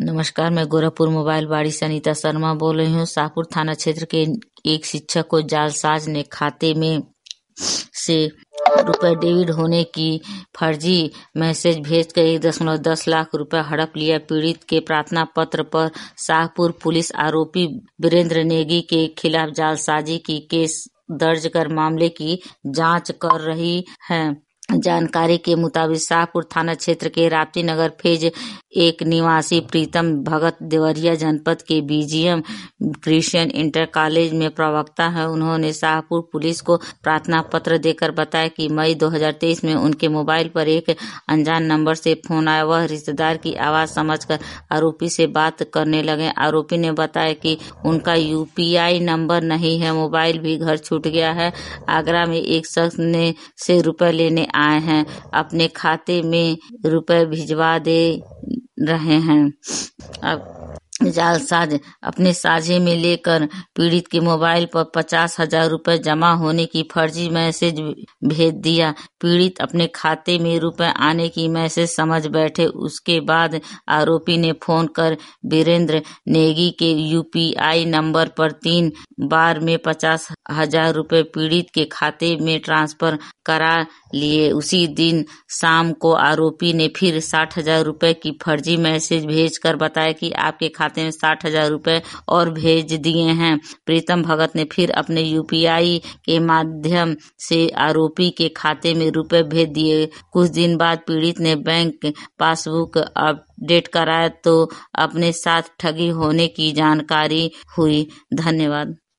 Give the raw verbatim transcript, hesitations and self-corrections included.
नमस्कार, मैं गोरखपुर मोबाइल बाड़ी से अनीता शर्मा बोल रही हूँ। शाहपुर थाना क्षेत्र के एक शिक्षक को जालसाज ने खाते में से रुपए डेबिट होने की फर्जी मैसेज भेजकर एक दशमलव दस लाख रुपए हड़प लिया। पीड़ित के प्रार्थना पत्र पर शाहपुर पुलिस आरोपी वीरेंद्र नेगी के खिलाफ जालसाजी की केस दर्ज कर मामले की जांच कर रही है। जानकारी के मुताबिक शाहपुर थाना क्षेत्र के राप्ती नगर फेज एक निवासी प्रीतम भगत देवरिया जनपद के बीजीएम क्रिश्चियन इंटर कॉलेज में प्रवक्ता है। उन्होंने शाहपुर पुलिस को प्रार्थना पत्र देकर बताया कि मई दो हज़ार तेईस में उनके मोबाइल पर एक अनजान नंबर से फोन आया। वह रिश्तेदार की आवाज समझकर आरोपी से बात करने लगे। आरोपी ने बताया कि उनका यूपीआई नंबर नहीं है, मोबाइल भी घर छूट गया है। आगरा में एक शख्स ने से रुपए लेने आए हैं, अपने खाते में रुपए भिजवा दे रहे हैं। अब जालसाज अपने साझे में लेकर पीड़ित के मोबाइल पर पचास हजार रुपए जमा होने की फर्जी मैसेज भेज दिया। पीड़ित अपने खाते में रुपए आने की मैसेज समझ बैठे। उसके बाद आरोपी ने फोन कर वीरेंद्र नेगी के यूपीआई नंबर पर तीन बार में पचास हजार रुपए पीड़ित के खाते में ट्रांसफर करा लिए। उसी दिन शाम को आरोपी ने फिर साठ हजार रुपए की फर्जी मैसेज भेजकर बताया कि आपके खाते में साठ हजार रुपए और भेज दिए हैं। प्रीतम भगत ने फिर अपने यूपीआई के माध्यम से आरोपी के खाते में रुपए भेज दिए। कुछ दिन बाद पीड़ित ने बैंक पासबुक अपडेट कराया तो अपने साथ ठगी होने की जानकारी हुई। धन्यवाद।